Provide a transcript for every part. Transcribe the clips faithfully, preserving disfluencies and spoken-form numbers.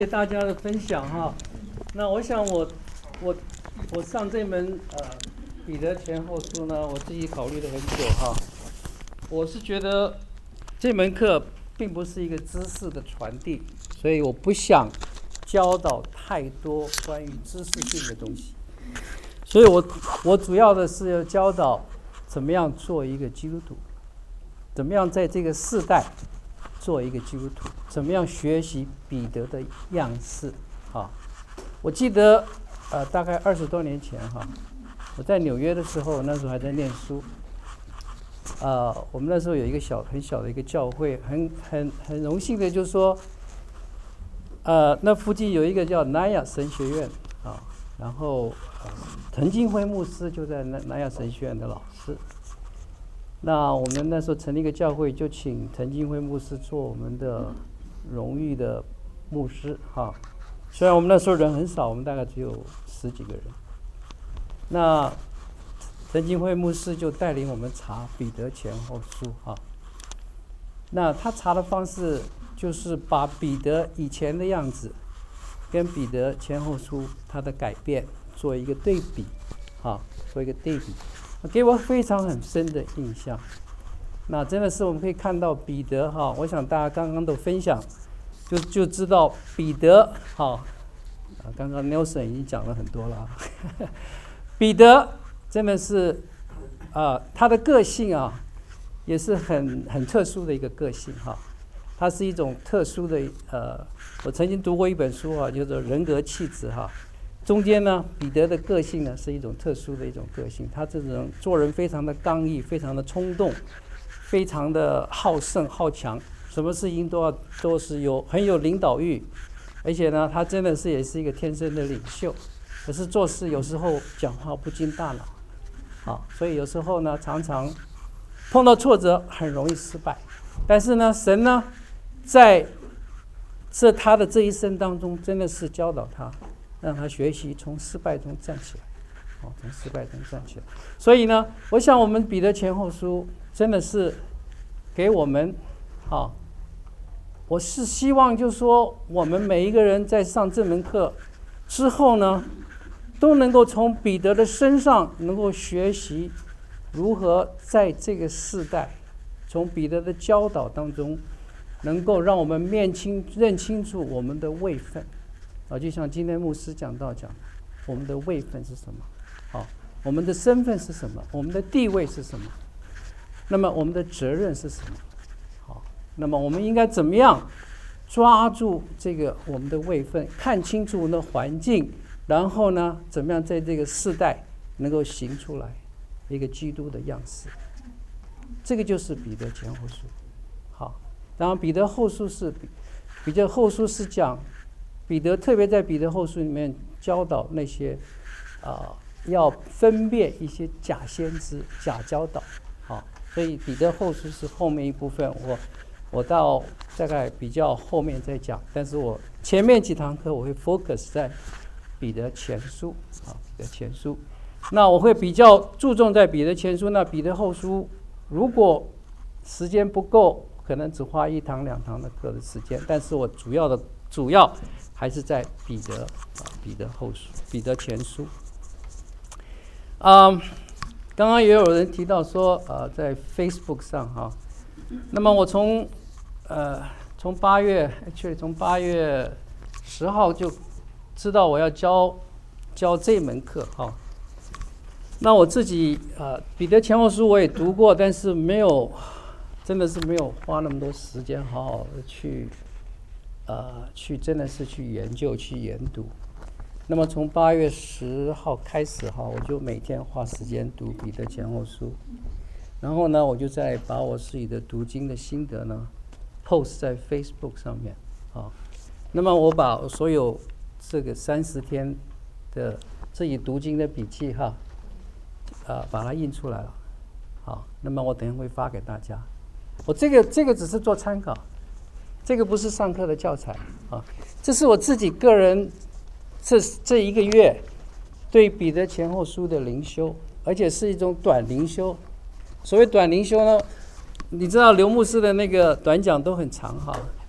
谢谢大家的分享哈。那我想我我我上这门呃彼得前后书呢，我自己考虑了很久哈。我是觉得这门课并不是一个知识的传递，所以我不想教导太多关于知识性的东西。所以我我主要的是要教导怎么样做一个基督徒，怎么样在这个世代做一个基督徒，怎么样学习彼得的样式啊？我记得呃大概二十多年前哈，我在纽约的时候，那时候还在念书。呃，我们那时候有一个小很小的一个教会，很很很荣幸的就是说，呃，那附近有一个叫南亚神学院啊，然后呃陈金辉牧师就在南南亚神学院的老师。那我们那时候成立一个教会，就请陈金辉牧师做我们的荣誉的牧师哈。虽然我们那时候人很少，我们大概只有十几个人。那陈金辉牧师就带领我们查彼得前后书哈。那他查的方式就是把彼得以前的样子跟彼得前后书他的改变做一个对比哈，做一个对比。给我非常很深的印象，那真的是我们可以看到彼得哈，我想大家刚刚都分享，就就知道彼得哈，啊，刚刚 Nelson 已经讲了很多了，彼得真的是啊，他的个性啊，也是很很特殊的一个个性哈，他是一种特殊的呃，我曾经读过一本书啊，叫做《人格气质》哈。中间呢，彼得的个性呢是一种特殊的一种个性，他这种做人非常的刚毅，非常的冲动，非常的好胜好强，什么事情都要都是有很有领导欲，而且呢，他真的是也是一个天生的领袖，可是做事有时候讲话不经大脑，啊，所以有时候呢，常常碰到挫折很容易失败，但是呢，神呢，在这他的这一生当中，真的是教导他。让他学习从失败中站起来，哦，从失败中站起来。所以呢，我想我们彼得前后书真的是给我们，啊，我是希望就是说，我们每一个人在上这门课之后呢，都能够从彼得的身上能够学习如何在这个世代，从彼得的教导当中，能够让我们面清认清楚我们的位分。啊，就像今天牧师讲到讲，我们的位分是什么？好，我们的身份是什么？我们的地位是什么？那么我们的责任是什么？好，那么我们应该怎么样抓住这个我们的位分，看清楚我们的环境，然后呢，怎么样在这个世代能够行出来一个基督的样式？这个就是彼得前后书。好，当然彼得后书是彼得后书是讲。彼得特别在彼得后书里面教导那些啊、呃、要分辨一些假先知、假教导，啊，所以彼得后书是后面一部分，我我到大概比较后面再讲，但是我前面几堂课我会 focus 在彼得前书啊，彼得前书，那我会比较注重在彼得前书，那彼得后书如果时间不够，可能只花一堂两堂的课的时间，但是我主要的主要还是在彼得啊，彼得后书、彼得前书。啊、嗯，刚刚也有人提到说，呃，在 Facebook 上哈、啊，那么我从呃从八月，actually 从八月十号就知道我要教教这门课哈、啊。那我自己呃彼得前后书我也读过，但是没有，真的是没有花那么多时间好好的去。呃，去真的是去研究、去研读。那么从八月十号开始哈，我就每天花时间读彼得前后书。然后呢，我就再把我自己的读经的心得呢 post 在 Facebook 上面啊。那么我把所有这个三十天的自己读经的笔记哈，啊，把它印出来了。好，那么我等一下会发给大家。我这个这个只是做参考。这个不是上课的教材啊，这是我自己个人这这一个月对彼得前后书的灵修，而且是一种短灵修。所谓短灵修呢，你知道刘牧师的那个短讲都很长哈，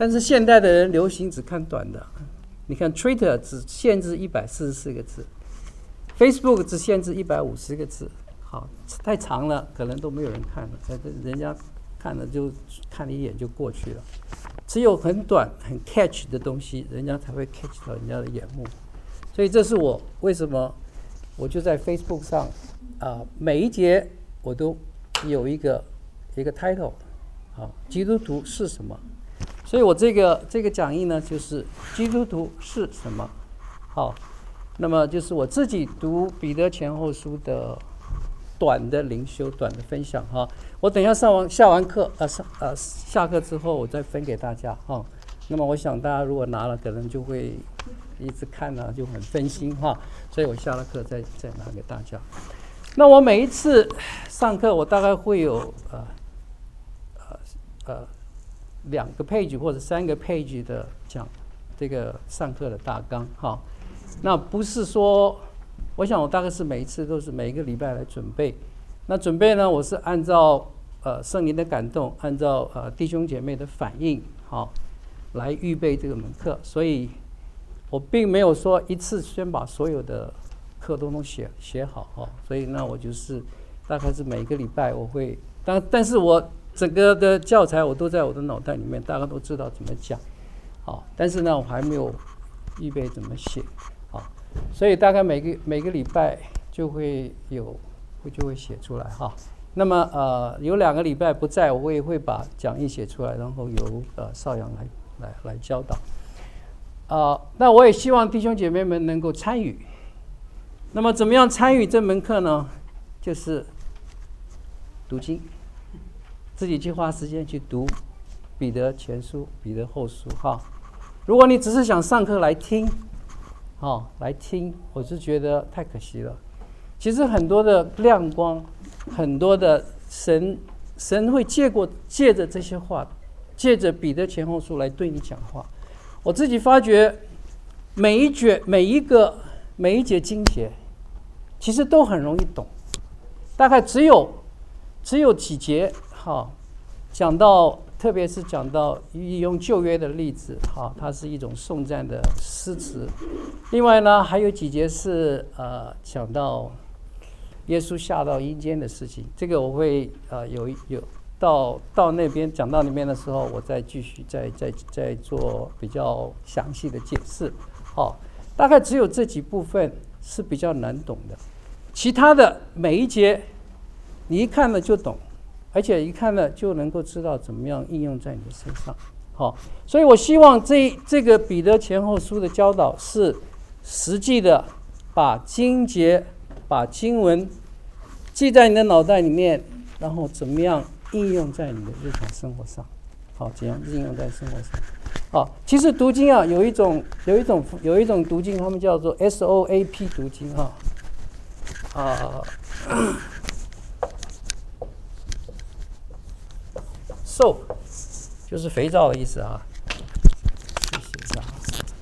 但是现代的人流行只看短的，你看 Twitter 只限制一百四十四个字 ，Facebook 只限制一百五十个字，好，太长了可能都没有人看了，人家看了就看了一眼就过去了。只有很短很 catch 的东西，人家才会 catch 到人家的眼目。所以这是我为什么我就在 Facebook 上啊、呃，每一节我都有一个一个 title， 好，基督徒是什么？所以我这个这个讲义呢，就是基督徒是什么？好，那么就是我自己读彼得前后书的短的灵修、短的分享哈。我等一下上完下完课呃上呃下课之后，我再分给大家哈。那么我想大家如果拿了，可能就会一直看呢、啊，就很分心哈。所以我下了课再再拿给大家。那我每一次上课，我大概会有呃呃呃。两个 page 或者三个 page 的讲这个上课的大纲哈，那不是说，我想我大概是每一次都是每一个礼拜来准备，那准备呢，我是按照呃圣灵的感动，按照呃弟兄姐妹的反应好来预备这个门课，所以我并没有说一次先把所有的课都能写写好哈，所以那我就是大概是每一个礼拜我会，但但是我。整个的教材我都在我的脑袋里面，大家都知道怎么讲，好，但是呢，我还没有预备怎么写，好，所以大概每个每个礼拜就会有，就会写出来哈。那么呃，有两个礼拜不在，我也会把讲义写出来，然后由呃邵阳来来来教导。啊、呃，那我也希望弟兄姐妹们能够参与。那么怎么样参与这门课呢？就是读经。自己去花时间去读彼得前书、彼得后书哈。如果你只是想上课来听，哦，来听，我是觉得太可惜了。其实很多的亮光，很多的神，神会借过借着这些话，借着彼得前后书来对你讲话。我自己发觉，每一节、每一个、每一节经节，其实都很容易懂，大概只有只有几节。好，讲到特别是讲到用旧约的例子，好，它是一种颂赞的诗词。另外呢，还有几节是呃讲到耶稣下到阴间的事情。这个我会呃有有到到那边讲到里面的时候，我再继续再再再做比较详细的解释。好，大概只有这几部分是比较难懂的，其他的每一节你一看了就懂。而且一看呢，就能够知道怎么样应用在你的身上。好，所以我希望这这个彼得前后书的教导是实际的，把经节、把经文记在你的脑袋里面，然后怎么样应用在你的日常生活上。好，怎样应用在生活上？好，其实读经啊，有一种有一种有一种读经，他们叫做 S O A P 读经哈。啊。soap 就是肥皂的意思啊。写上。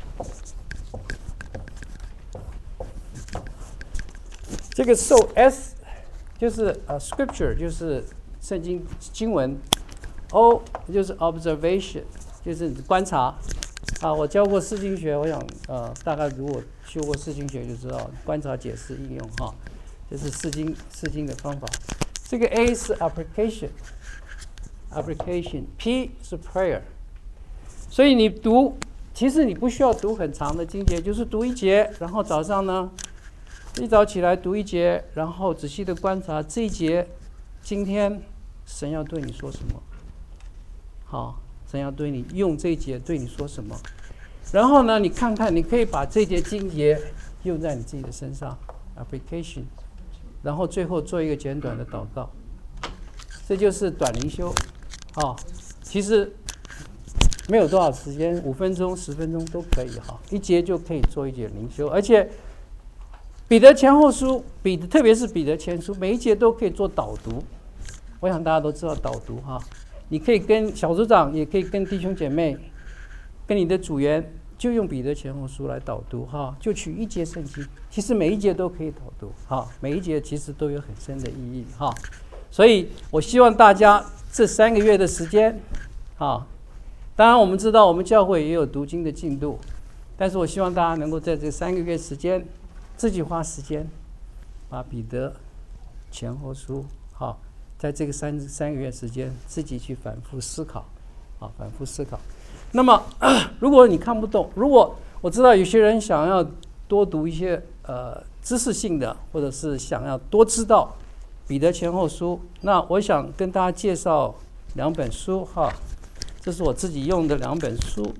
这个 soap S 就是呃 scripture 就是圣经经文 ，O 就是 observation 就是观察。啊，我教过释经学，我想呃大概如果修过释经学就知道观察、解释、应用哈，这是释经释经的方法。这个 A 是 application。application P 是 prayer， 所以你读，其实你不需要读很长的经节，就是读一节，然后早上呢，一早起来读一节，然后仔细的观察这一节，今天神要对你说什么？好，神要对你用这一节对你说什么？然后呢，你看看，你可以把这节经节用在你自己的身上 ，application， 然后最后做一个简短的祷告，这就是短灵修。哦，其实没有多少时间，五分钟、十分钟都可以哈，一节就可以做一节灵修。而且彼得前后书，彼得特别是彼得前书，每一节都可以做导读。我想大家都知道导读哈，你可以跟小组长，也可以跟弟兄姐妹，跟你的组员，就用彼得前后书来导读哈，就取一节圣经，其实每一节都可以导读哈，每一节其实都有很深的意义哈。所以我希望大家这三个月的时间，啊， 当然我们知道我们教会也有读经的进度，但是我希望大家能够在这三个月时间自己花时间把彼得前后书好，在这个三三个月时间自己去反复思考，啊，反复思考。那么如果你看不懂，如果我知道有些人想要多读一些呃知识性的，或者是想要多知道彼得前后书，那我想跟大家介绍两本书哈，这是我自己用的两本书。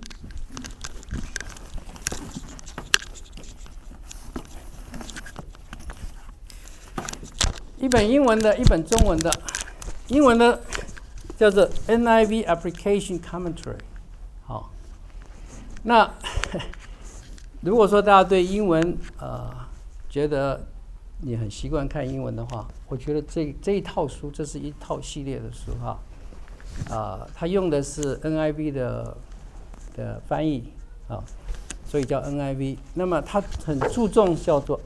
一本英文的，一本中文的。英文的叫做 N I V Application Commentary。好，那如果说大家对英文呃觉得你很习惯看英文的话，我觉得这这一套书，这是一套系列的书哈。啊、呃，它用的是 N I V 的的翻译啊，所以叫 N I V。那么它很注重叫做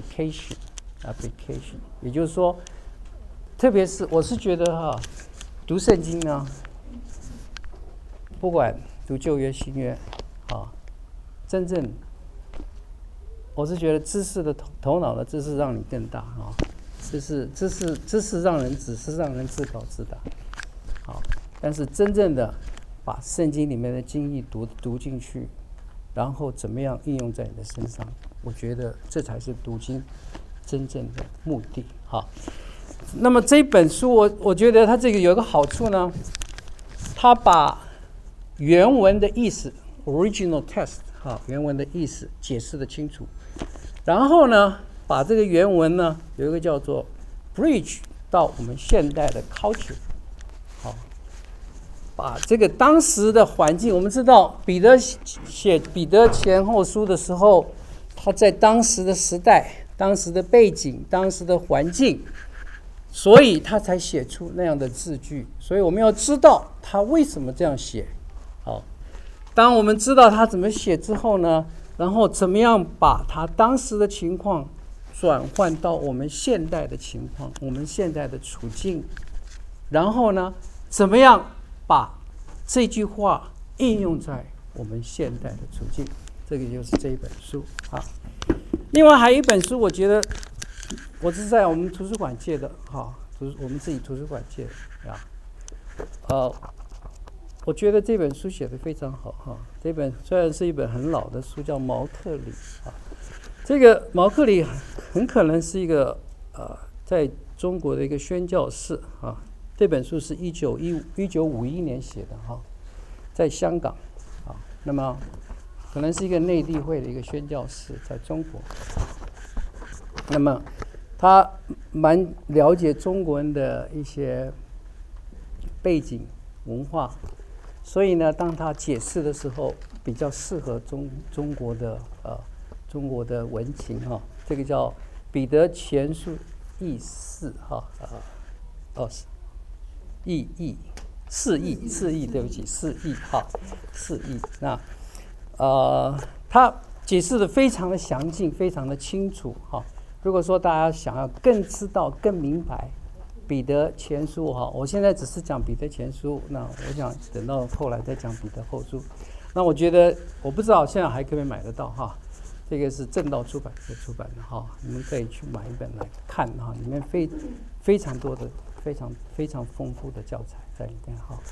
application。application， 也就是说，特别是我是觉得哈，读圣经呢，不管读旧约新约，啊，真正我是觉得知识的头头脑的知识让你更大啊，知识知识知识让人只是让人自高自大，好，但是真正的把圣经里面的经义读读进去，然后怎么样应用在你的身上，我觉得这才是读经真正的目的。好，那么这本书我我觉得它这个有一个好处呢，它把原文的意思 original text 哈，原文的意思解释得清楚，然后呢把这个原文呢有一个叫做 bridge 到我们现代的 culture， 好，把这个当时的环境，我们知道彼得写彼得前后书的时候，他在当时的时代、当时的背景、当时的环境，所以他才写出那样的字句。所以我们要知道他为什么这样写。好，当我们知道他怎么写之后呢，然后怎么样把他当时的情况转换到我们现代的情况、我们现在的处境，然后呢，怎么样把这句话应用在我们现代的处境，这个就是这一本书啊。另外还有一本书，我觉得我是在我们图书馆借的，哈，图我们自己图书馆借的啊。呃，我觉得这本书写得非常好哈。这本虽然是一本很老的书，叫毛克里啊。这个毛克里很可能是一个呃，在中国的一个宣教士啊。这本书是一九一一九五一年写的哈，在香港啊。那么可能是一个内地会的一个宣教士，在中国。那么他蛮了解中国人的一些背景文化，所以呢，当他解释的时候，比较适合中中国的呃中国的文情哈。这个叫彼得前书译释哈啊哦译译释义释义对不起释义哈释义那。呃，他解释的非常的详尽，非常的清楚哈。如果说大家想要更知道、更明白彼得前书哈，我现在只是讲彼得前书，那我想等到后来再讲彼得后书。那我觉得我不知道现在还可不可以买得到哈，这个是正道出版社出版的哈，你们可以去买一本来看哈，里面非非常多的、非常非常丰富的教材在里面哈。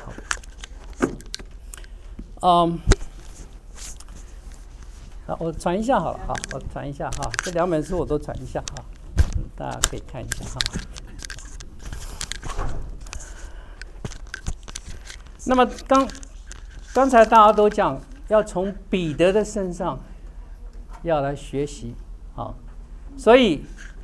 好，嗯。好，我传一下好了，好，我传一下哈，这两本书我都传一下哈，大家可以看一下哈。那么刚刚才大家都讲要从彼得的身上要来学习，好，所以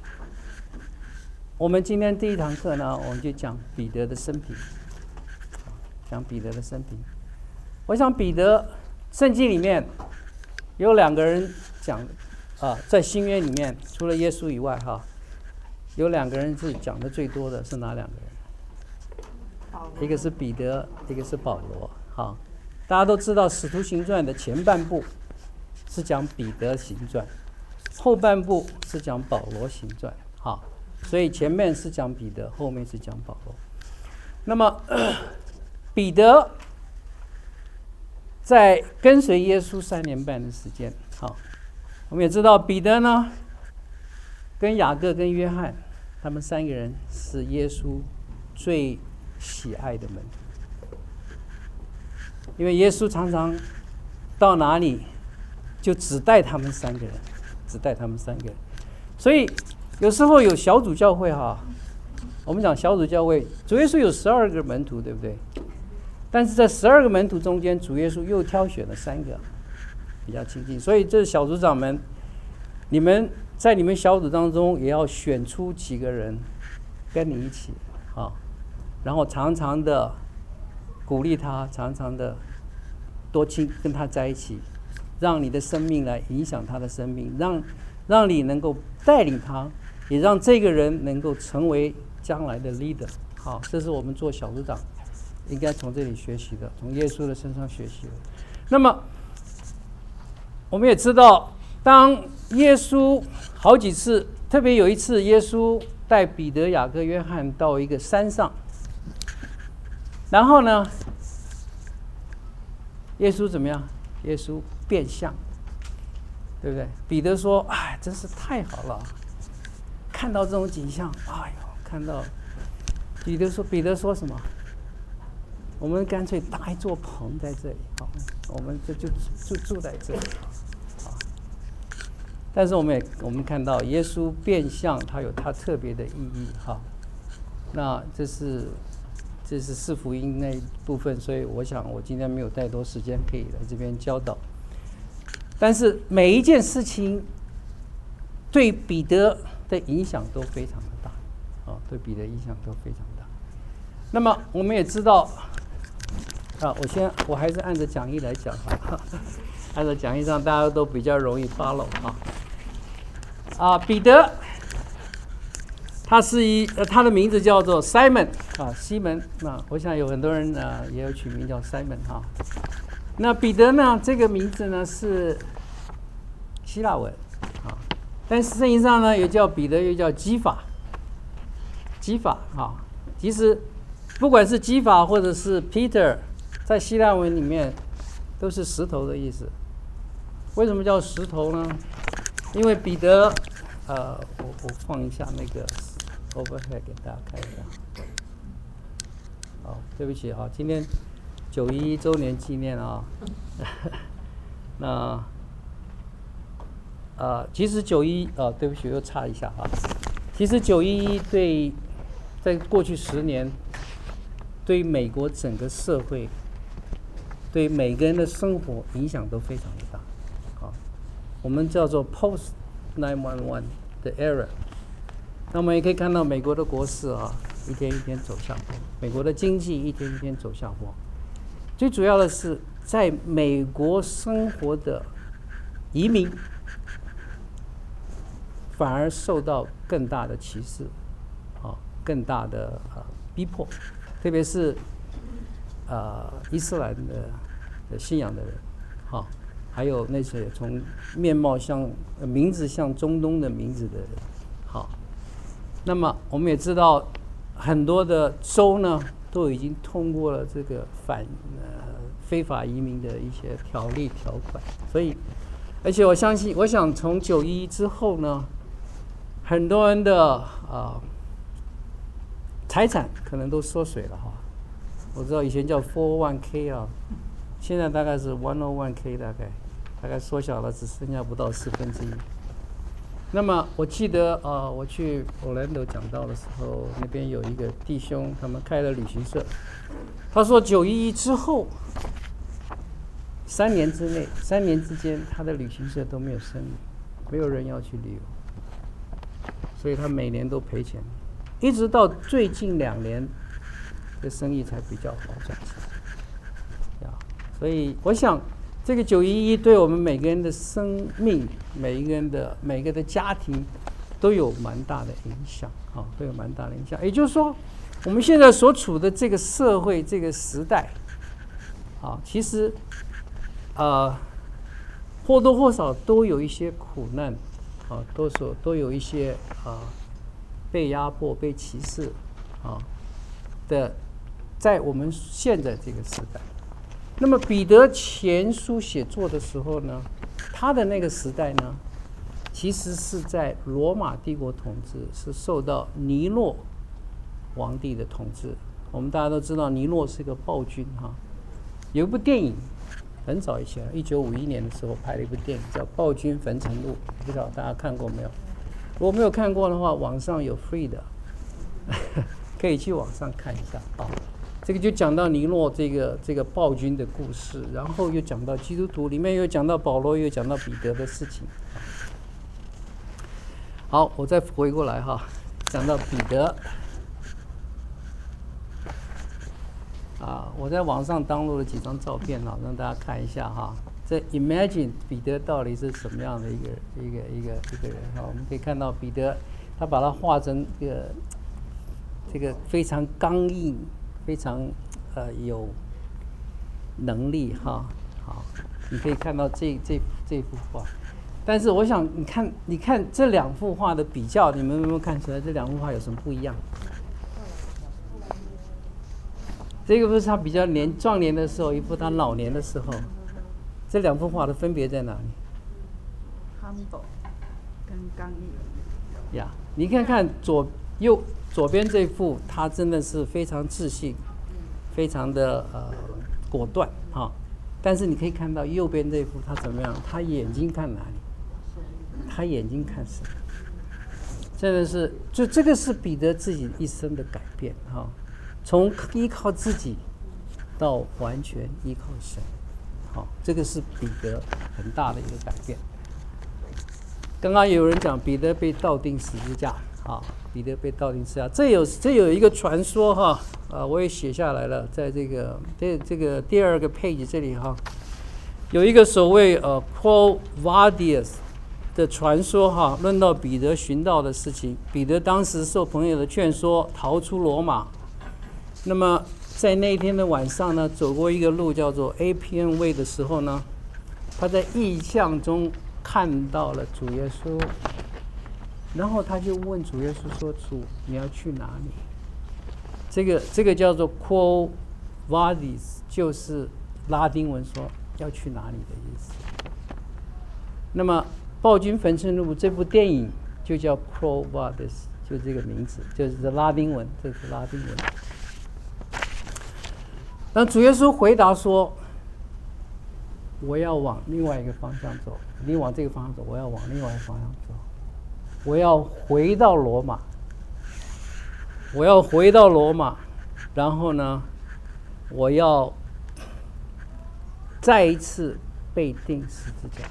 我们今天第一堂课呢，我们就讲彼得的生平，讲彼得的生平。我想彼得圣经里面有两个人讲啊，在新约里面，除了耶稣以外，哈，有两个人是讲的最多的，是哪两个人？一个是彼得，一个是保罗。哈，大家都知道《使徒行传》的前半部是讲彼得行传，后半部是讲保罗行传。哈，所以前面是讲彼得，后面是讲保罗。那么彼得在跟随耶稣三年半的时间。好，我们也知道彼得呢，跟雅各跟约翰，他们三个人是耶稣最喜爱的门徒，因为耶稣常常到哪里就只带他们三个人，只带他们三个人。所以有时候有小组教会哈，我们讲小组教会，主耶稣有十二个门徒，对不对？但是在十二个门徒中间，主耶稣又挑选了三个比较亲近。所以这小组长们，你们在你们小组当中也要选出几个人跟你一起啊，然后常常的鼓励他，常常的多亲跟他在一起，让你的生命来影响他的生命，让让你能够带领他，也让这个人能够成为将来的 leader。好，这是我们做小组长应该从这里学习的，从耶稣的身上学习的。那么我们也知道，当耶稣好几次，特别有一次，耶稣带彼得、雅各、约翰到一个山上，然后呢，耶稣怎么样？耶稣变相，对不对？彼得说：“哎，真是太好了，看到这种景象，哎呦，看到。”彼得说：“彼得说什么？我们干脆搭一座棚在这里，好，我们就就住住在这里。”但是我们也我们看到耶稣变相，它有它特别的意义哈。那这是这是四福音那一部分，所以我想我今天没有太多时间可以来这边教导。但是每一件事情对彼得的影响都非常的大，啊，对彼得影响都非常大。那么我们也知道，啊，我先我还是按着讲义来讲哈，按照讲义上大家都比较容易 follow 啊。啊，彼得，他是一呃，他的名字叫做 Simon 啊，西门。那我想有很多人呢、呃、也有取名叫 Simon 哈、啊。那彼得呢，这个名字呢是希腊文啊，但是圣经上呢也叫彼得，又叫基法。基法啊，其实不管是基法或者是 Peter， 在希腊文里面都是石头的意思。为什么叫石头呢？因为彼得，呃，我我放一下那个 overhead 给大家看一下。好，对不起啊，今天九一一周年纪念啊。那，呃，其实九一啊，对不起，又插一下啊。其实九一一对，在过去十年，对美国整个社会，对每个人的生活影响都非常的大。我们叫做 post 九一一 的 era。 那我们也可以看到美国的国势啊，一天一天走下坡，美国的经济一天一天走下坡。最主要的是在美国生活的移民反而受到更大的歧视啊，更大的呃逼迫，特别是呃伊斯兰的的信仰的人啊，还有那些从面貌像、呃、名字像中东的名字的人，好，那么我们也知道，很多的州呢都已经通过了这个反呃非法移民的一些条例条款，所以，而且我相信，我想从九一一之后呢，很多人的啊、呃、财产可能都缩水了哈。我知道以前叫 四零一 k 啊，现在大概是一零一 k 大概。大概缩小了，只剩下不到四分之一。那么我记得，呃，我去 Orlando 讲道的时候，那边有一个弟兄，他们开了旅行社。他说，九一一之后，三年之内，三年之间，他的旅行社都没有生意，没有人要去旅游，所以他每年都赔钱，一直到最近两年，这生意才比较好赚钱。啊，所以我想。这个九一一对我们每个人的生命、每一个人的每个的家庭都有蛮大的影响，啊，都有蛮大的影响。也就是说，我们现在所处的这个社会、这个时代，啊，其实，呃，或多或少都有一些苦难，啊，多少都有一些啊被压迫、被歧视，啊的，在我们现在这个时代。 那么彼得前书写作的时候呢，他的那个时代呢，其实是在罗马帝国统治，是受到尼诺皇帝的统治。我们大家都知道尼诺是个暴君哈。有一部电影很早以前，一九五一年的时候拍了一部电影叫《暴君焚城录》，不知道大家看过没有？如果没有看过的话，网上有 free 的，可以去网上看一下啊。这个就讲到尼诺这个这个暴君的故事，然后又讲到基督徒，里面又讲到保罗，又讲到彼得的事情。好，我再回过来哈，讲到彼得。啊，我在网上登录了几张照片啊，让大家看一下哈。这 Imagine 彼得到底是什么样的一个一个一个一个人哈？我们可以看到彼得，他把他画成一个这个非常刚硬、非常呃有能力哈。好，你可以看到这这这幅画。但是我想，你看你看这两幅画的比较，你们有没有看出来这两幅画有什么不一样？这个不是他比较年壮年的时候，一幅他老年的时候，这两幅画的分别在哪里 ？humble 跟刚毅。 呀，你看看左右左边这幅，他真的是非常自信，非常的呃果断哈。但是你可以看到右边这幅，他怎么样？他眼睛看哪里？他眼睛看谁？真的是，就这个是彼得自己一生的改变哈。从依靠自己到完全依靠神，好，这个是彼得很大的一个改变。刚刚有人讲彼得被倒钉十字架，啊，彼得被倒钉十字架，这有这有一个传说哈，啊，我也写下来了，在这个这这个第二个 page 这里哈，有一个所谓呃 Quo Vadis 的传说哈，论到彼得寻道的事情，彼得当时受朋友的劝说逃出罗马。那么在那一天的晚上呢，走过一个路叫做 Appian Way 的时候呢，他在异象中看到了主耶稣，然后他就问主耶稣说：“主，你要去哪里？”这个这个叫做 Quo Vadis， 就是拉丁文说要去哪里的意思。那么《暴君焚城录》这部电影就叫 Quo Vadis， 就这个名字，就是拉丁文，这是拉丁文。那主耶稣回答说：“我要往另外一个方向走，你往这个方向走，我要往另外一个方向走。我要回到罗马，我要回到罗马，然后呢，我要再一次被钉十字架。”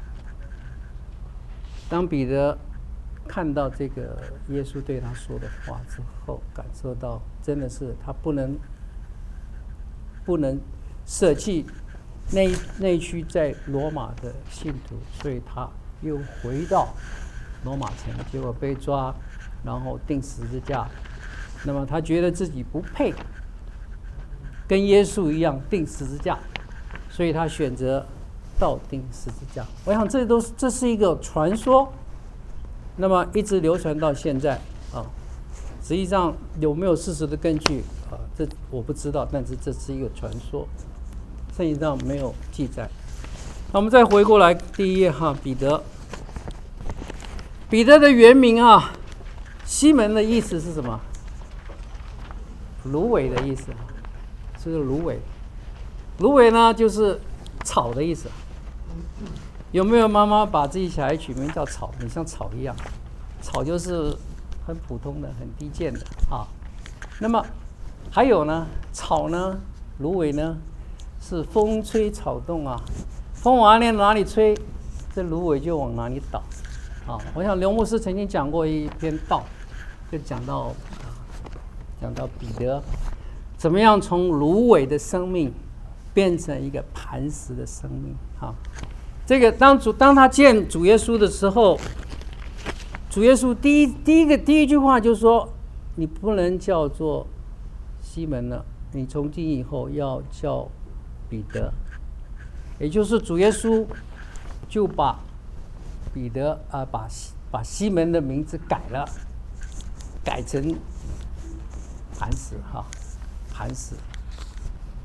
当彼得看到这个耶稣对他说的话之后，感受到真的是他不能。不能舍弃那那区在罗马的信徒，所以他又回到罗马城，结果被抓，然后钉十字架。那么他觉得自己不配跟耶稣一样钉十字架，所以他选择倒钉十字架。我想这都是这是一个传说，那么一直流传到现在啊。实际上有没有事实的根据啊？这我不知道，但是这是一个传说，圣经上没有记载。那我们再回过来第一页哈，彼得。彼得的原名啊，西门的意思是什么？芦苇的意思，这个芦苇。芦苇呢，就是草的意思。有没有妈妈把自己小孩取名叫草？你像草一样，草就是很普通的、很低贱的啊。那么还有呢，草呢，芦苇呢，是风吹草动啊，风往哪里吹，这芦苇就往哪里倒啊。我想刘牧师曾经讲过一篇道，就讲到、啊、讲到彼得怎么样从芦苇的生命变成一个磐石的生命啊。这个当主当他见主耶稣的时候，主耶稣第一第一个第一句话就说：“你不能叫做西门了，你从今以后要叫彼得。”也就是主耶稣就把彼得啊、呃，把把西门的名字改了，改成磐石哈，磐石。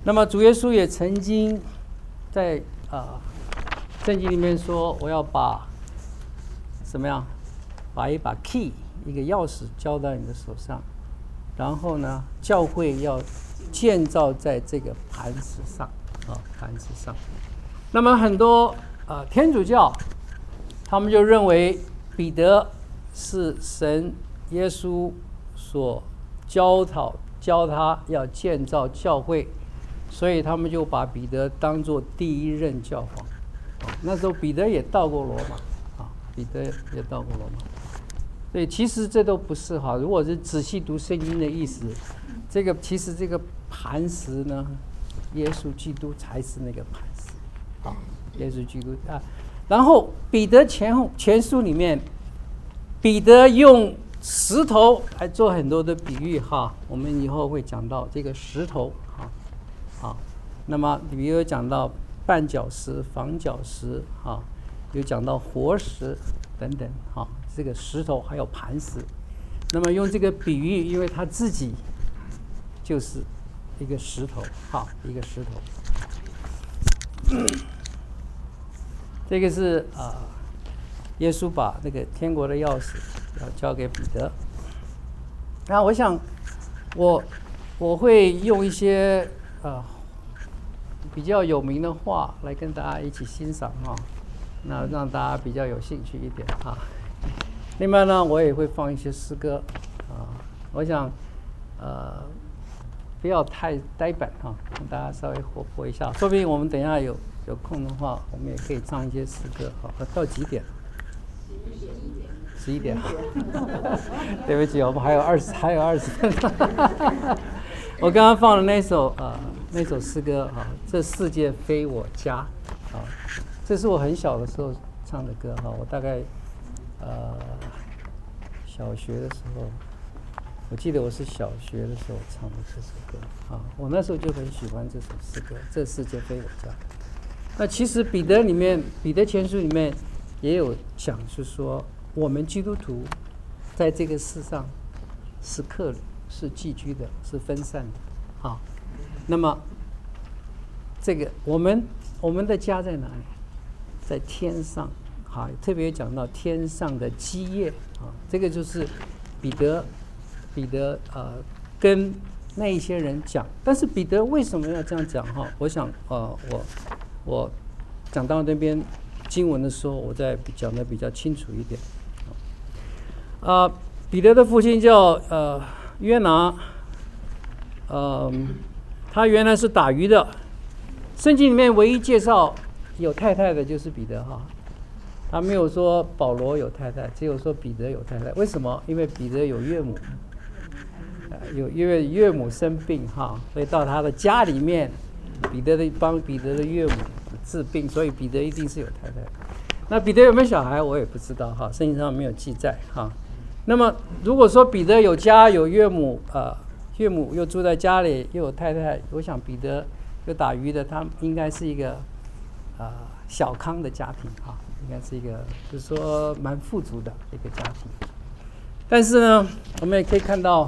那么主耶稣也曾经在啊、呃、圣经里面说，我要把怎么样，把一把 key 一个钥匙交到你的手上，然后呢，教会要建造在这个磐石上啊，磐石上。那么很多啊、呃、天主教，他们就认为彼得是神耶稣所教导教他要建造教会，所以他们就把彼得当作第一任教皇。那时候彼得也到过罗马啊，彼得也到过罗马。所以其实这都不是哈。如果是仔细读圣经的意思，这个其实这个磐石呢，耶稣基督才是那个磐石啊，耶稣基督啊。然后彼得前后前书里面，彼得用石头来做很多的比喻哈，我们以后会讲到这个石头哈，好，那么比如讲到绊脚石、防脚石哈，有讲到活石等等哈，这个石头还有磐石，那么用这个比喻，因为他自己就是一个石头哈，一个石头。这个是啊、呃，耶稣把那个天国的钥匙要交给彼得。那我想我我会用一些呃比较有名的话来跟大家一起欣赏哈，那让大家比较有兴趣一点哈。另外呢，我也会放一些诗歌啊，我想呃不要太呆板哈，让大家稍微活泼一下，说不定我们等一下有有空的话，我们也可以唱一些诗歌哈。到几点？十一点。对不起，我们还有二十，还有二十分钟。我刚刚放的那首啊、呃，那首诗歌啊，这世界非我家啊，这是我很小的时候唱的歌哈，我大概呃小学的时候，我记得我是小学的时候唱的这首歌啊，我那时候就很喜欢这首诗歌，这世界非我家。那其实彼得里面，彼得前书里面也有讲，是说我们基督徒在这个世上是客旅，是寄居的，是分散的啊。那么这个我们我们的家在哪里？在天上啊，特别讲到天上的基业啊，这个就是彼得彼得呃跟那一些人讲。但是彼得为什么要这样讲哈？我想呃我。我讲到那边经文的时候，我再讲的比较清楚一点。啊、呃，彼得的父亲叫呃约拿，呃，他原来是打鱼的。圣经里面唯一介绍有太太的就是彼得哈，他没有说保罗有太太，只有说彼得有太太。为什么？因为彼得有岳母，呃、有因为岳母生病哈，所以到他的家里面。彼得的帮彼得的岳母治病，所以彼得一定是有太太。那彼得有没有小孩，我也不知道哈，圣经上没有记载哈。那么如果说彼得有家有岳母，呃，岳母又住在家里，又有太太，我想彼得又打鱼的，他应该是一个呃小康的家庭哈，应该是一个就是说蛮富足的一个家庭。但是呢，我们也可以看到，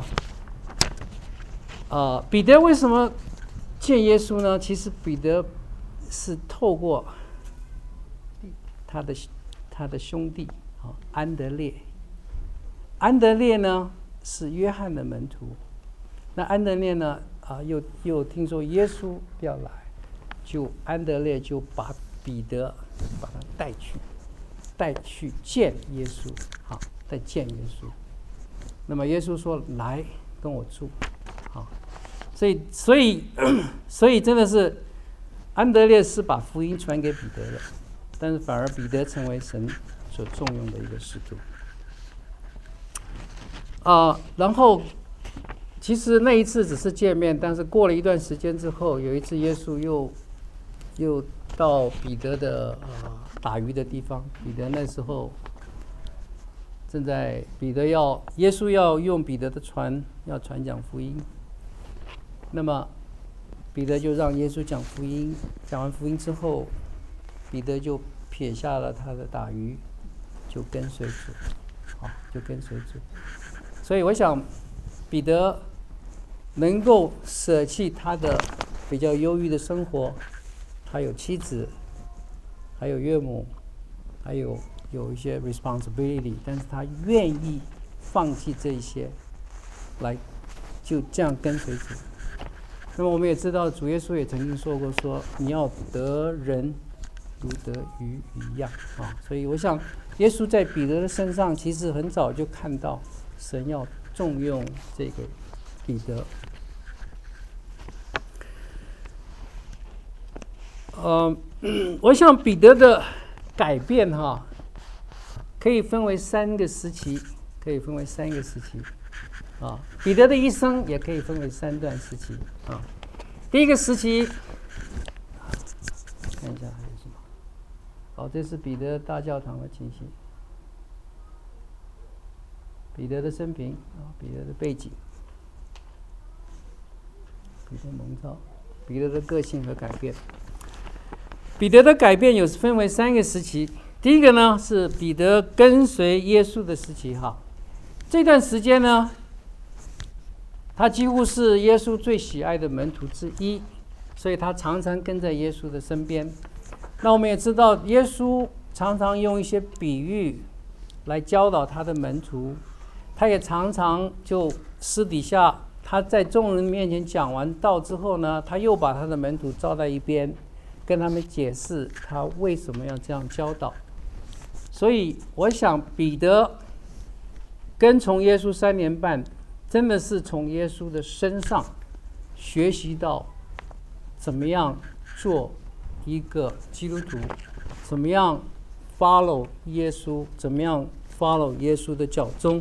呃，彼得为什么见耶稣呢？其实彼得是透过他的他的兄弟啊安德烈，安德烈呢是约翰的门徒，那安德烈呢啊又又听说耶稣要来，就安德烈就把彼得把他带去，带去见耶稣，好，再见耶稣。那么耶稣说：“来跟我住。”好。所以，所以，所以真的是安德烈是把福音传给彼得的，但是反而彼得成为神所重用的一个使徒。啊、呃，然后其实那一次只是见面，但是过了一段时间之后，有一次耶稣又又到彼得的呃打鱼的地方，彼得那时候正在彼得要耶稣要用彼得的船要传讲福音。那么彼得就让耶稣讲福音，讲完福音之后，彼得就撇下了他的打鱼，就跟随主，好，就跟随主。所以我想，彼得能够舍弃他的比较忧郁的生活，他有妻子，还有岳母，还有有一些 responsibility， 但是他愿意放弃这一些，来就这样跟随主。那么我们也知道，主耶稣也曾经说过说，你要得人如得鱼一样啊。所以我想，耶稣在彼得的身上，其实很早就看到神要重用这个彼得。呃，我想彼得的改变哈，可以分为三个时期，可以分为三个时期。啊，彼得的一生也可以分为三段时期啊。第一个时期，看一下还有什么？好，这是彼得大教堂的情形，彼得的生平啊，彼得的背景，彼得蒙召，彼得的个性和改变。彼得的改变有分为三个时期。第一个呢是彼得跟随耶稣的时期哈，这段时间呢。他几乎是耶稣最喜爱的门徒之一，所以他常常跟在耶稣的身边。那我们也知道，耶稣常常用一些比喻来教导他的门徒，他也常常就私底下他在众人面前讲完道之后呢，他又把他的门徒召在一边，跟他们解释他为什么要这样教导。所以我想，彼得跟从耶稣三年半。真的是从耶稣的身上学习到怎么样做一个基督徒，怎么样 follow 耶稣，怎么样 follow 耶稣的脚踪。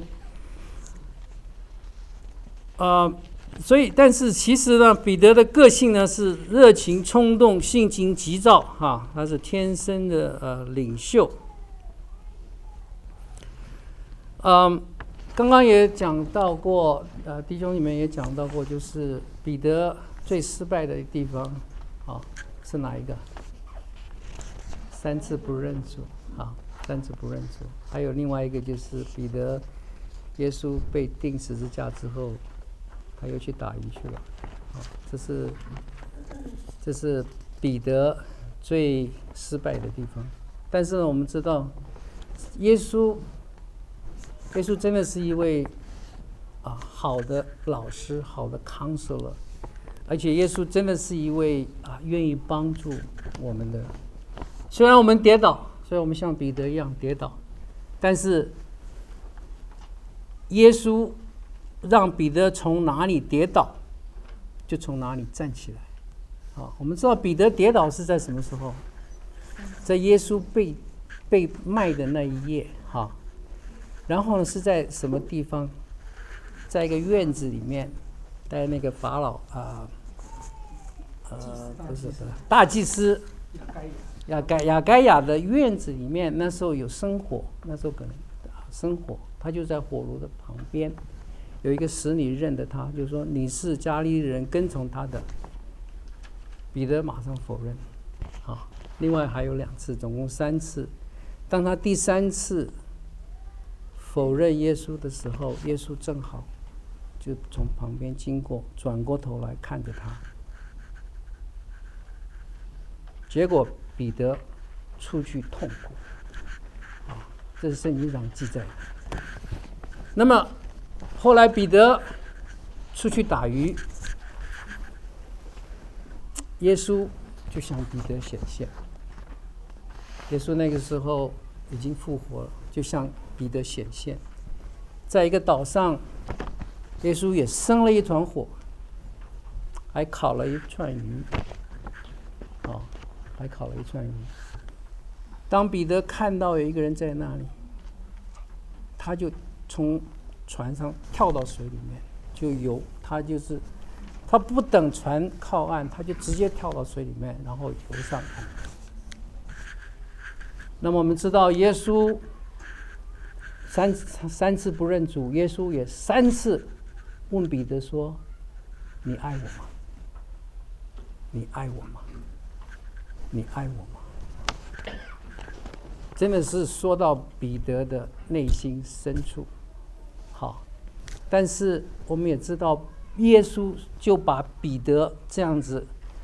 呃，所以，但是其实呢，彼得的个性呢是热情冲动、性情急躁，哈，他是天生的呃领袖。嗯。刚刚也讲到过，呃，弟兄你们也讲到过，就是彼得最失败的地方，啊，是哪一个？三次不认主，啊，三次不认主。还有另外一个就是彼得，耶稣被钉十字架之后，他又去打鱼去了，啊，这是这是彼得最失败的地方。但是呢，我们知道，耶稣。耶稣真的是一位啊好的老师，好的 counselor， 而且耶稣真的是一位啊愿意帮助我们的。虽然我们跌倒，虽然我们像彼得一样跌倒，但是耶稣让彼得从哪里跌倒，就从哪里站起来。啊，我们知道彼得跌倒是在什么时候？在耶稣被被卖的那一夜，哈。然后呢，是在什么地方？在一个院子里面，在那个法老啊，呃，不是不是大祭司亚该亚该亚的院子里面，那时候有生火，那时候可能生火，他就在火炉的旁边，有一个使女认得他，就说你是加利利人，跟从他的。彼得马上否认，啊，另外还有两次，总共三次。当他第三次否认耶稣的时候，耶稣正好就从旁边经过，转过头来看着他。结果彼得出去痛苦，啊，这是圣经上记载的。那么后来彼得出去打鱼，耶稣就向彼得显现。耶稣那个时候已经复活了，就向彼得显现，在一个岛上，耶稣也生了一团火，还烤了一串鱼，哦，还烤了一串鱼。当彼得看到有一个人在那里，他就从船上跳到水里面就游，他就是他不等船靠岸，他就直接跳到水里面，然后游上岸。那么我们知道耶稣三三次不认主，耶稣也三次问彼得说：“你爱我吗？你爱我吗？你爱我吗？”真的是说到彼得的内心深处。好，但是我们也知道，耶稣就把彼得这样子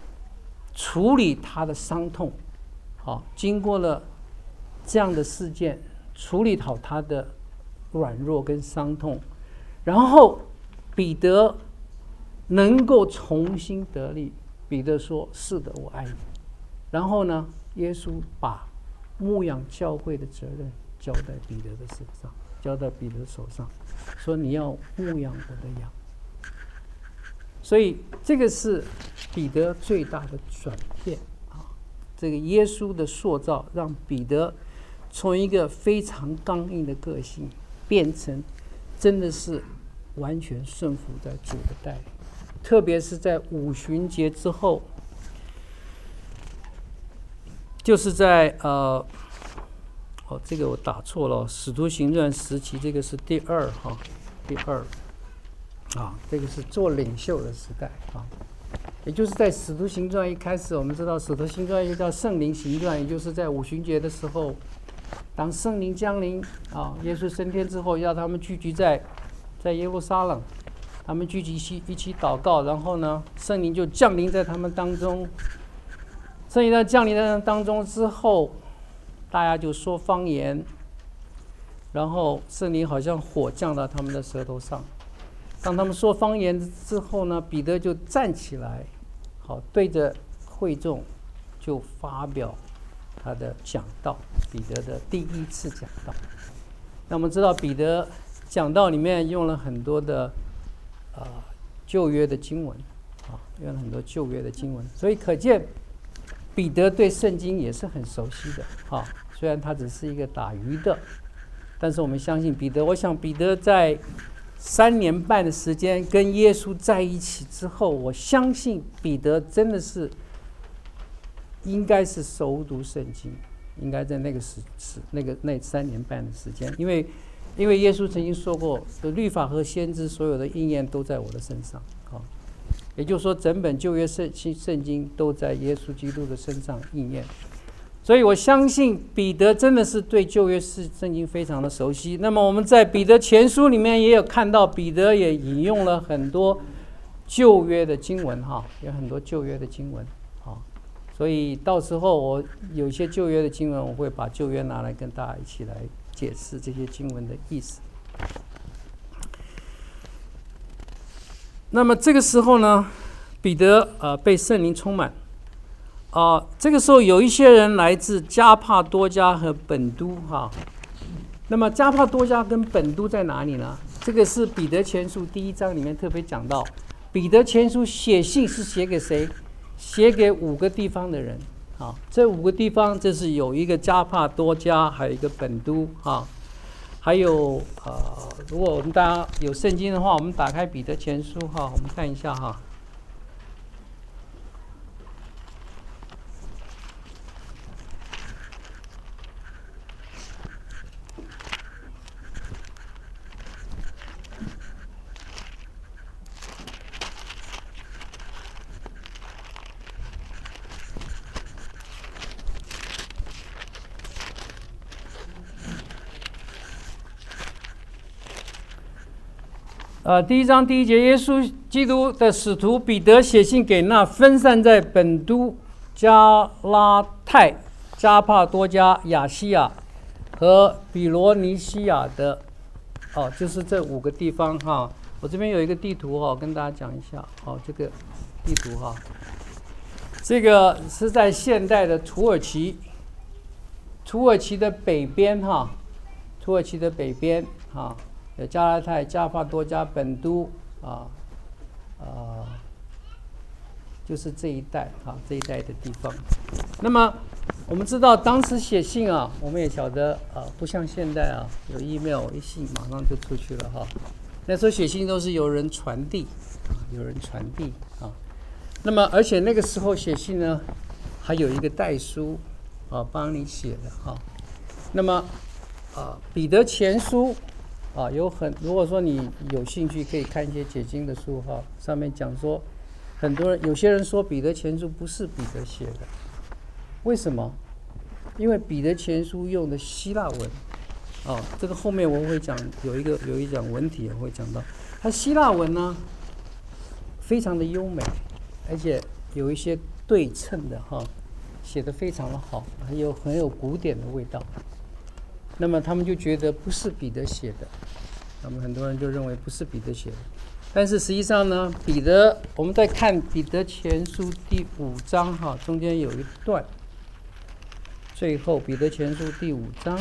处理他的伤痛，好，经过了这样的事件，处理好他的软弱跟伤痛，然后彼得能够重新得力。彼得说：“是的，我爱你。”然后呢，耶稣把牧养教会的责任交在彼得的手上，交在彼得手上，说：“你要牧养我的羊。”所以这个是彼得最大的转变啊！这个耶稣的塑造，让彼得从一个非常刚硬的个性，变成真的是完全顺服在主的带领。特别是在五旬节之后，就是在呃，哦，这个我打错了，《使徒行传》时期，这个是第二哈，第二。啊，这个是做领袖的时代啊，也就是在《使徒行传》一开始，我们知道《使徒行传》又叫《圣灵行传》，也就是在五旬节的时候，当圣灵降临啊，耶稣升天之后，要他们聚集在在耶路撒冷，他们聚集一起一起祷告，然后呢，圣灵就降临在他们当中。圣灵在降临在他们当中之后，大家就说方言，然后圣灵好像火降到他们的舌头上。当他们说方言之后呢，彼得就站起来，好，对着会众就发表他的讲道，彼得的第一次讲道。那我们知道彼得讲道里面用了很多的呃旧约的经文，啊，用了很多旧约的经文，所以可见彼得对圣经也是很熟悉的啊。虽然他只是一个打鱼的，但是我们相信彼得，我想彼得在三年半的时间跟耶稣在一起之后，我相信彼得真的是应该是熟读圣经，应该在那个时时那个那三年半的时间，因为因为耶稣曾经说过，律法和先知所有的应验都在我的身上，啊，也就是说整本旧约圣圣经都在耶稣基督的身上应验。所以我相信彼得真的是对旧约圣经非常的熟悉。那么我们在彼得前书里面也有看到，彼得也引用了很多旧约的经文哈，有很多旧约的经文啊。所以到时候我有一些旧约的经文，我会把旧约拿来跟大家一起来解释这些经文的意思。那么这个时候呢，彼得呃被圣灵充满。啊、呃，这个时候有一些人来自加帕多家和本都哈。那么加帕多家跟本都在哪里呢？这个是彼得前书第一章里面特别讲到，彼得前书写信是写给谁？写给五个地方的人啊。这五个地方，这是有一个加帕多家，还有一个本都啊，还有呃，如果我们大家有圣经的话，我们打开彼得前书哈，我们看一下哈。呃，第一章第一节，耶稣基督的使徒彼得写信给那分散在本都、加拉太、加帕多家、亚细亚和比罗尼西亚的，哦，就是这五个地方哈。我这边有一个地图哈，跟大家讲一下。哦，这个地图哈，这个是在现代的土耳其，土耳其的北边哈，土耳其的北边哈。有加拉太、加帕多家、本都啊，呃，就是这一带啊，这一带的地方。那么我们知道，当时写信啊，我们也晓得啊，不像现在啊，有 email 一信马上就出去了哈。那时候写信都是由人传递啊，有人传递啊。那么而且那个时候写信呢，还有一个代书啊，帮你写的哈。那么啊，彼得前书。啊，有很如果说你有兴趣，可以看一些解经的书哈，上面讲说，很多人有些人说彼得前书不是彼得写的，为什么？因为彼得前书用的希腊文，啊，这个后面我会讲，有一个有一讲文体我会讲到，它希腊文呢非常的优美，而且有一些对称的哈，写得非常的好，还有很有古典的味道。那么他们就觉得不是彼得写的，那么很多人就认为不是彼得写的。但是实际上呢，彼得，我们再看彼得前书第五章哈，中间有一段，最后彼得前书第五章，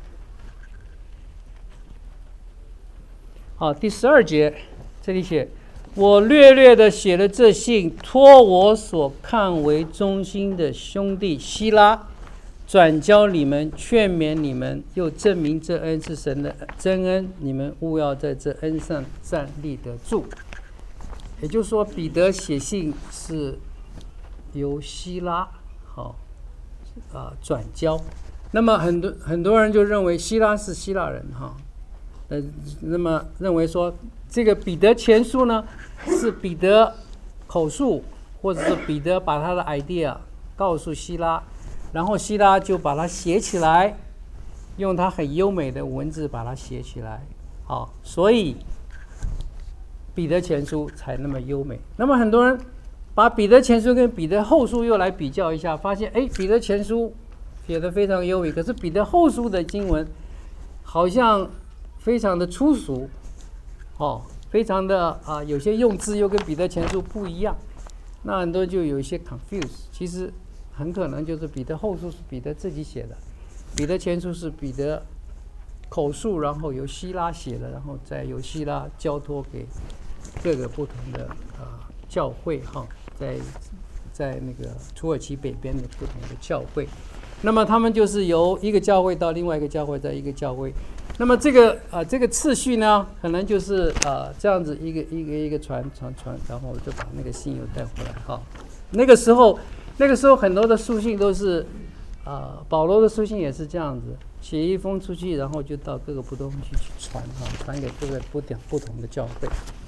好，第十二节，这里写：我略略的写了这信，托我所看为忠心的兄弟希拉，转交你们，劝勉你们，又证明这恩是神的真恩，你们务要在这恩上站立得住。也就是说，彼得写信是由希拉好啊转交。那么很多很多人就认为希拉是希腊人哈，呃，那么认为说这个彼得前书呢是彼得口述，或者是彼得把他的 idea 告诉希拉。然后希拉就把它写起来，用他很优美的文字把它写起来，好，所以彼得前书才那么优美。那么很多人把彼得前书跟彼得后书又来比较一下，发现哎，彼得前书写得非常优美，可是彼得后书的经文好像非常的粗俗，哦，非常的啊、呃，有些用字又跟彼得前书不一样，那很多人就有一些 confuse， 其实。很可能就是彼得后书是彼得自己写的，彼得前书是彼得口述，然后由希拉写的，然后再由希拉交托给各个不同的呃教会哈，在在那个土耳其北边的不同的教会，那么他们就是由一个教会到另外一个教会，在一个教会，那么这个啊、呃、这个次序呢，可能就是呃这样子一个一个一个传传传，然后就把那个信又带回来哈，那个时候。那个时候很多的书信都是，呃，保罗的书信也是这样子，写一封出去，然后就到各个不同地区去传哈，传给各个不同不同的教会。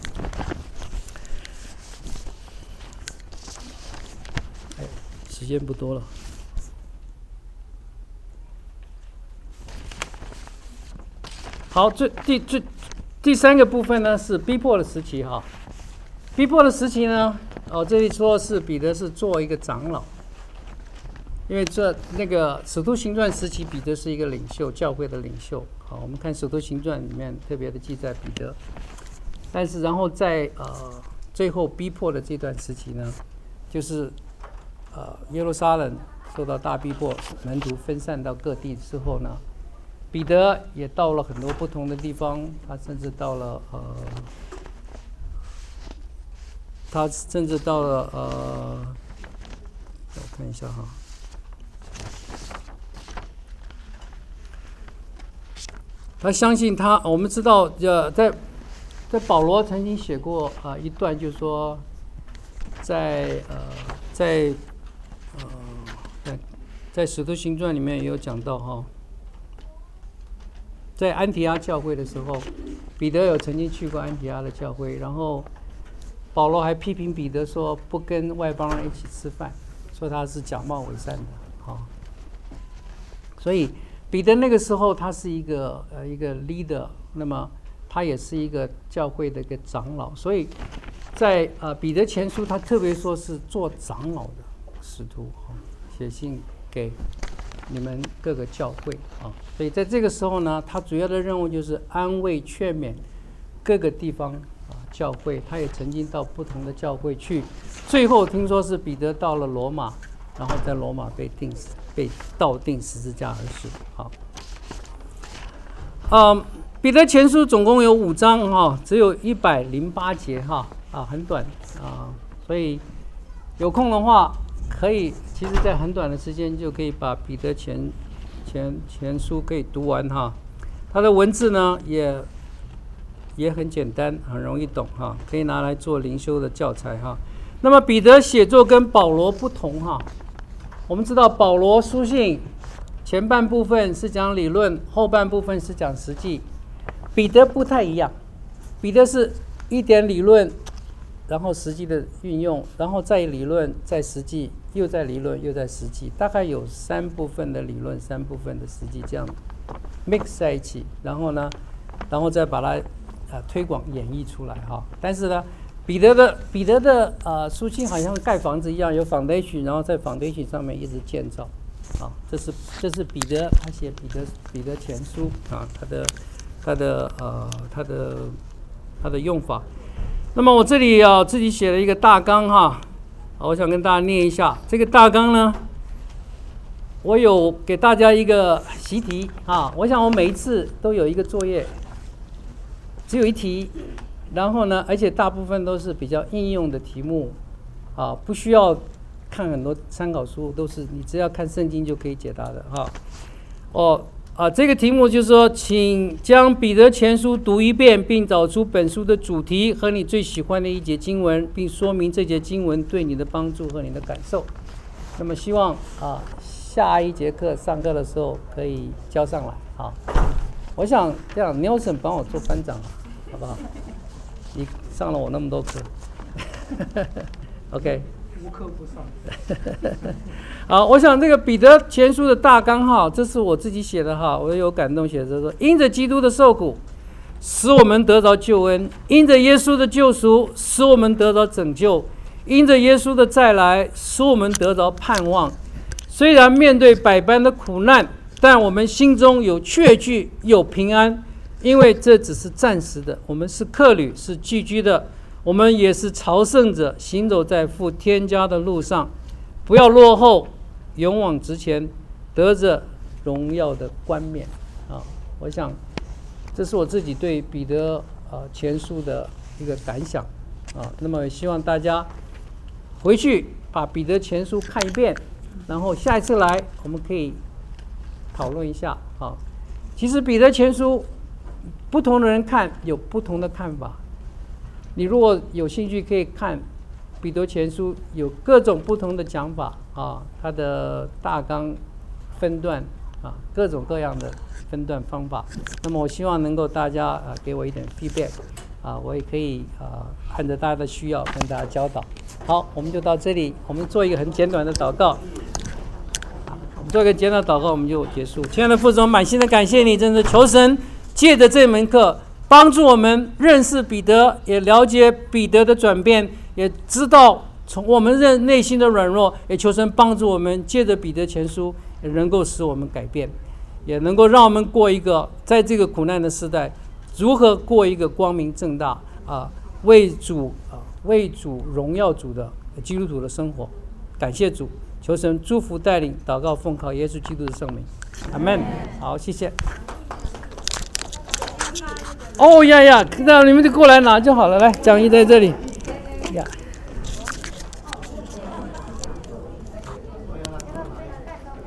哎，时间不多了。好，最第最第三个部分呢是逼迫的时期哈，逼迫的时期呢。哦，这里说是彼得是做一个长老，因为这那个使徒行传时期，彼得是一个领袖，教会的领袖。好，我们看使徒行传里面特别的记载彼得，但是然后在呃最后逼迫的这段时期呢，就是呃耶路撒冷受到大逼迫，门徒分散到各地之后呢，彼得也到了很多不同的地方，他甚至到了呃。他甚至到了呃，我看一下哈，他相信他，我们知道，呃，在在保罗曾经写过啊、呃、一段，就是说，在呃在呃在在使徒行传里面也有讲到哈，在安提阿教会的时候，彼得有曾经去过安提阿的教会，然后。保罗还批评彼得说不跟外邦人一起吃饭，说他是假冒伪善的，好、哦。所以彼得那个时候他是一个呃一个 leader， 那么他也是一个教会的一个长老，所以在呃彼得前书他特别说是做长老的使徒，哦、写信给你们各个教会啊、哦。所以在这个时候呢，他主要的任务就是安慰劝勉各个地方。教会，他也曾经到不同的教会去，最后听说是彼得到了罗马，然后在罗马被钉死，被倒钉十字架而死。好，嗯，彼得前书总共有五章哈，只有一百零八节哈，啊，很短啊，所以有空的话可以，其实在很短的时间就可以把彼得前前前书可以读完哈，他的文字呢也。也很简单，很容易懂哈，可以拿来做灵修的教材哈。那么彼得写作跟保罗不同哈，我们知道保罗书信前半部分是讲理论，后半部分是讲实际。彼得不太一样，彼得是一点理论，然后实际的运用，然后再理论，再实际，又在理论，又在实际，大概有三部分的理论，三部分的实际，这样 mix 在一起，然后呢，然后再把它。呃，推广演绎出来哈，但是呢， 彼得的彼得的呃书信好像盖房子一样，有 foundation， 然后在 foundation 上面一直建造。啊，这是这是彼得他写彼得彼得前书啊，他的他的呃他的他的用法。那么我这里啊自己写了一个大纲哈，我想跟大家念一下这个大纲呢。我有给大家一个习题啊，我想我每一次都有一个作业，只有一题，然后呢，而且大部分都是比较应用的题目啊，不需要看很多参考书，都是你只要看圣经就可以解答的哈。哦啊，这个题目就是说，请将彼得前书读一遍，并找出本书的主题和你最喜欢的一节经文，并说明这节经文对你的帮助和你的感受。那么希望啊，下一节课上课的时候可以交上来啊。我想这样 ，Nelson 帮我做班长，好不好？你上了我那么多课，OK。 无课不上。 好，我想这个彼得前书的大纲哈，这是我自己写的哈，我有感动写的说，因着基督的受苦，使我们得着救恩；因着耶稣的救赎，使我们得着拯救；因着耶稣的再来，使我们得着盼望。虽然面对百般的苦难，但我们心中有确据，有平安，因为这只是暂时的。我们是客旅，是寄居的。我们也是朝圣者，行走在赴天家的路上，不要落后，勇往直前，得着荣耀的冠冕啊！我想，这是我自己对彼得啊前书的一个感想啊。那么希望大家回去把彼得前书看一遍，然后下一次来我们可以讨论一下啊。其实彼得前书，不同的人看有不同的看法。你如果有兴趣，可以看彼得前书，有各种不同的讲法啊，它的大纲、分段啊，各种各样的分段方法。那么我希望能够大家啊给我一点 feedback 啊，我也可以啊按照大家的需要跟大家教导。好，我们就到这里，我们做一个很简短的祷告。我们做一个简短祷告，我们就结束。亲爱的父神，满心的感谢你，真是求神借着这门课。帮助我们认识彼得，也了解彼得的转变，也知道从我们认内心的软弱，也求神帮助我们借着彼得前书，也能够使我们改变，也能够让我们过一个在这个苦难的时代，如何过一个光明正大啊，为主啊为主荣耀主的基督徒的生活。感谢主，求神祝福带领，祷告奉靠耶稣基督的圣名，阿们。好，谢谢。哦呀呀，那你们就过来拿就好了，来，讲义在这里呀。